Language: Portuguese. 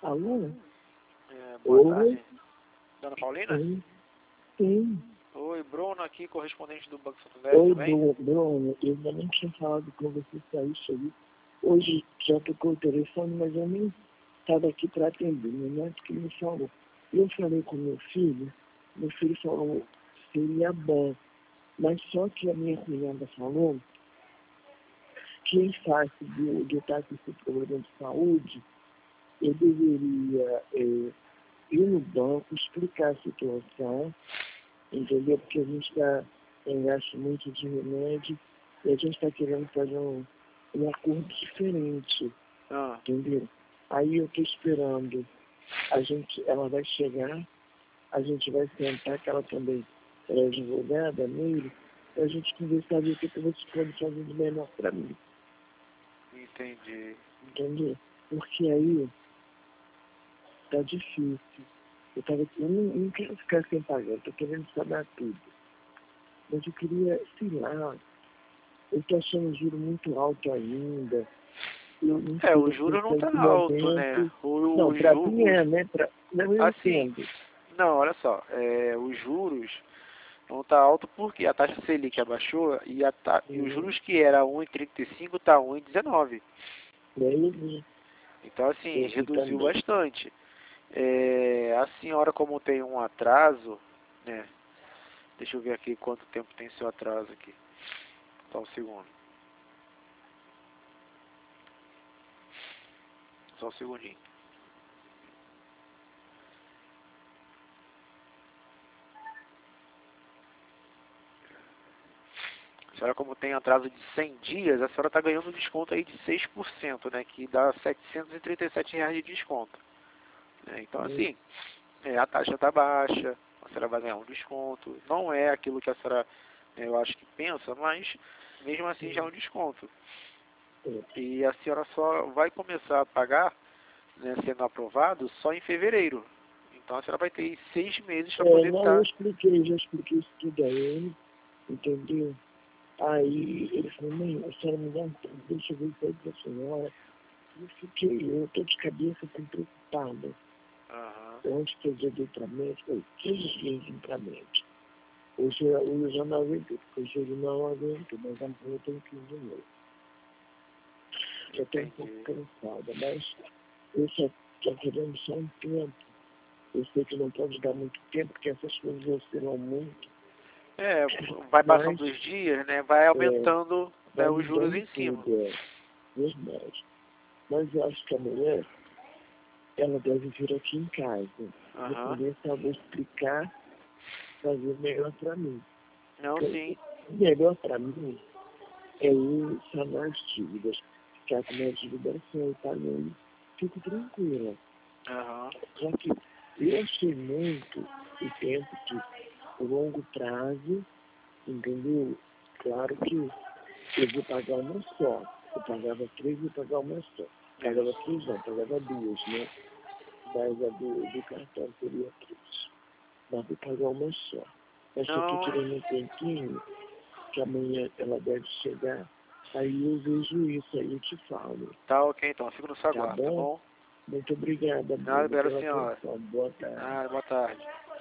Alô? Boa Oi? tarde. Dona Paulina? Sim. Sim. Oi, Bruno aqui, correspondente do Banco Santander, Oi, tudo bem? Bruno. Eu ainda não tinha falado com você para isso aí. Hoje já tocou o telefone, mas eu nem estava aqui para atender. Meu neto que me falou. Eu falei com meu filho falou seria bom. Mas só que a minha cunhada falou que em face de estar com esse problema de saúde, eu deveria ir no banco, explicar a situação, entendeu? Porque a gente está em gasto muito de remédio e a gente está querendo fazer um acordo diferente, Ah, entendeu? Aí eu estou esperando, ela vai chegar, a gente vai sentar, que ela também é advogada nele, para a gente conversar e ver o que você pode fazer de melhor para mim, entendi. entendeu? Porque aí tá difícil. Eu não quero ficar sem pagar, eu tô querendo saber tudo. Mas eu queria, sei lá, eu tô achando o juro muito alto ainda. Eu não sei O se juro não está tá em alto, né? momento. Não, para mim é, né? Não, eu Assim, entendo. não, olha só, os juros não tá alto porque a taxa Selic abaixou e os juros que era 1,35 tá 1,19. Eu vi, Então, assim, eu vi reduziu também. bastante. A senhora, como tem um atraso, né? Deixa eu ver aqui quanto tempo tem seu atraso aqui. Só um segundo. Só um segundinho. A senhora, como tem atraso de 100 dias, a senhora está ganhando um desconto aí de 6%, né? Que dá R$ 737 de desconto. Né? Então, assim, a taxa está baixa, a senhora vai ganhar um desconto. Não é aquilo que a senhora, eu acho que pensa, mas mesmo assim já é um desconto. E a senhora só vai começar a pagar, né, sendo aprovado, só em fevereiro. Então a senhora vai ter 6 meses para poder Não, eu estar... já expliquei isso tudo a ele, entendeu? Aí ele falou, mãe, a senhora me dá um tempo, deixa eu ver isso aí pra senhora. Eu tô de cabeça, tô preocupada. Ontem que eu liguei para médico, eu 15 dias para médico. Hoje eu já não aguento, porque hoje ele não aguento, mas amanhã eu tenho que ir de novo. Já estou um pouco cansada, mas eu só estou querendo só um tempo. Eu sei que não pode dar muito tempo, porque essas coisas oscilam muito. Vai passando os dias, né? Vai aumentando, né, Vai os juros mudando em cima. tudo, verdade. Mas eu acho que a mulher, ela deve vir aqui em casa. Vou conversar, vou explicar, fazer melhor para mim. Não, sim. O melhor para mim é eu sanar as dívidas, ficar com minha dívida sem pagando, fico tranquila. Só que eu achei muito o tempo que, o longo prazo, entendeu? Claro que eu vou pagar uma só. Eu pagava 3 e pagar uma só. Pagava 3 não, pagava 2, né? Mas a do cartão seria 3. Mas vou pagar uma só. Mas eu estou tirando um tempinho, que amanhã ela deve chegar, aí eu vejo isso, aí eu te falo. Tá ok, então. Fico no seu aguardo, tá bom? Muito obrigada, Nada, Bruno, pela senhora. atenção. Boa tarde. Boa tarde.